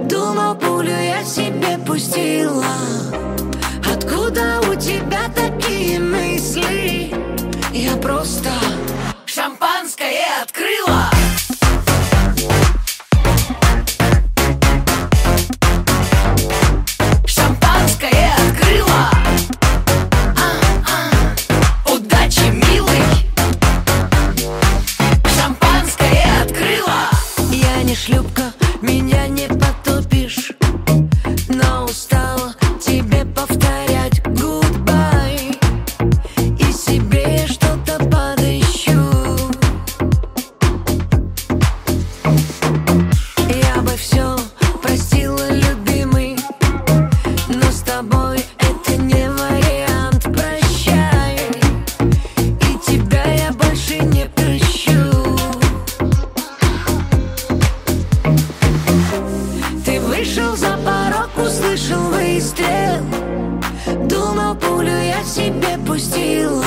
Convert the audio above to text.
Думал, пулю я себе пустила. Откуда у тебя такие мысли? Я просто шампанское открыла. Шампанское открыла. Удачи, милый. Шампанское открыла. Я не шлюпка, меня не потопишь, но устала тебе повторять goodbye. И себе что-то подыщу. Я бы все простила, любимый, но с тобой это не вариант. Прощай, и тебя я больше не прощу. Ты вышел за порог, услышал выстрел. Думал, пулю я себе пустила.